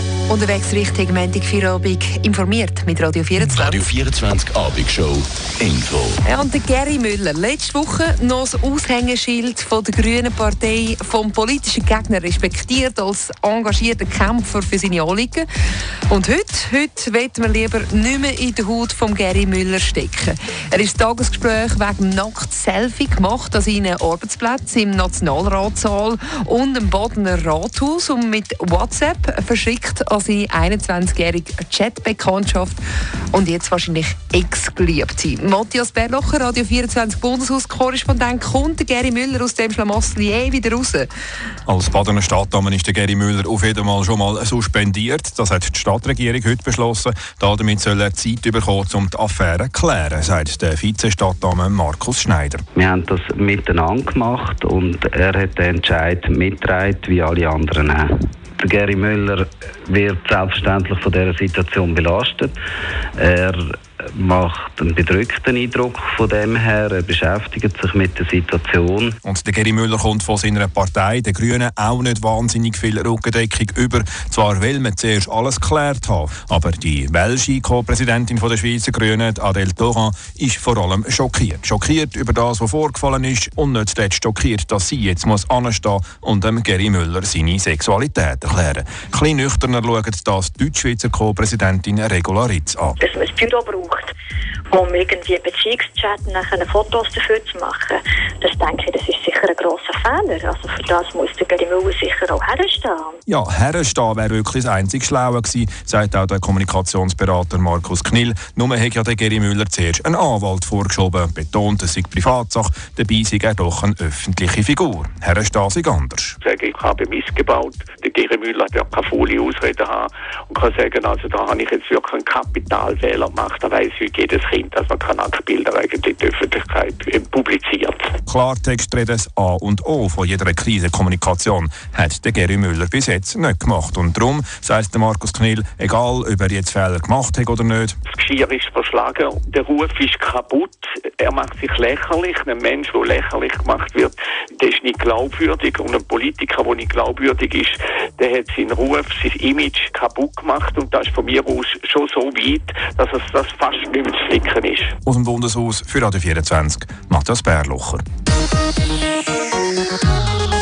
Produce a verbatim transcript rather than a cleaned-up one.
unterwegs Richtung Montagfeierabend informiert mit Radio vierundzwanzig. Radio vierundzwanzig Abendshow Info. Ja, und der Gary Müller, letzte Woche noch das Aushängeschild von der Grünen Partei vom politischen Gegner respektiert als engagierter Kämpfer für seine Anliegen. Und heute, heute wollen wir lieber nicht mehr in der Haut von Gary Müller stecken. Er ist Tagesgespräch wegen Nackt-Selfie gemacht an seinen Arbeitsplätzen im Nationalratssaal und im Badener Rathaus und mit WhatsApp verschickt an seine einundzwanzigjährige Chatbekanntschaft und jetzt wahrscheinlich Ex-Geliebte. Matthias Berlocher, Radio vierundzwanzig Bundeshaus-Korrespondent, kommt Gary Müller aus dem Schlamassel je wieder raus? Als Badener Stadtdame ist der Gary Müller auf jeden Fall schon mal suspendiert. Das hat die Stadtregierung heute beschlossen. Damit soll er Zeit bekommen, um die Affäre zu klären, sagt der Vize-Stadtdame Markus Schneider. Wir haben das miteinander gemacht und er hat den Entscheid mitgetragen, wie alle anderen auch. Der Gary Müller wird selbstverständlich von dieser Situation belastet. Er macht einen bedrückten Eindruck von dem her. Er beschäftigt sich mit der Situation. Und der Gary Müller kommt von seiner Partei, den Grünen, auch nicht wahnsinnig viel Rückendeckung über. Zwar will man zuerst alles geklärt haben, aber die welsche Co-Präsidentin der Schweizer Grünen, Adèle Torrent, ist vor allem schockiert. Schockiert über das, was vorgefallen ist und nicht zuletzt schockiert, dass sie jetzt muss anstehen und dem Gary Müller seine Sexualität erklären. Ein bisschen nüchterner schaut das die Deutsch-Schweizer Co-Präsidentin Regula Ritz an. Dass man ein Büro braucht, um irgendwie Beziehungschat nachher Fotos dafür zu machen. Das denke ich, das ist sicher ein grosser Fehler. Also für das muss der Gary Müller sicher auch herstehen. Ja, herstehen wäre wirklich das einzig Schlaue gewesen, sagt auch der Kommunikationsberater Markus Knill. Nur hat ja der Gary Müller zuerst einen Anwalt vorgeschoben, betont, es sei Privatsache, dabei sei er doch eine öffentliche Figur. Herstehen sei anders. Ich sage, ich habe missgebaut. Der Gary Müller wird keine faule Ausrede haben und kann sagen, also da habe ich jetzt wirklich einen Kapitalfehler gemacht. Da weiss heute jedes Kind, dass man Nacktbilder eigentlich in der Öffentlichkeit publiziert. Klartext reden, das A und O von jeder Krisenkommunikation hat der Gary Müller bis jetzt nicht gemacht. Und darum, sagt Markus Knill, egal ob er jetzt Fehler gemacht hat oder nicht. Das Geschirr ist verschlagen, der Ruf ist kaputt, er macht sich lächerlich. Ein Mensch, der lächerlich gemacht wird, der ist nicht glaubwürdig. Und ein Politiker, der nicht glaubwürdig ist, der hat seinen Ruf, sein Image kaputt gemacht. Und das ist von mir aus schon so weit, dass es das fast nicht mehr zu flicken ist. Aus dem Bundeshaus für Radio vierundzwanzig, Matthias Berlocher.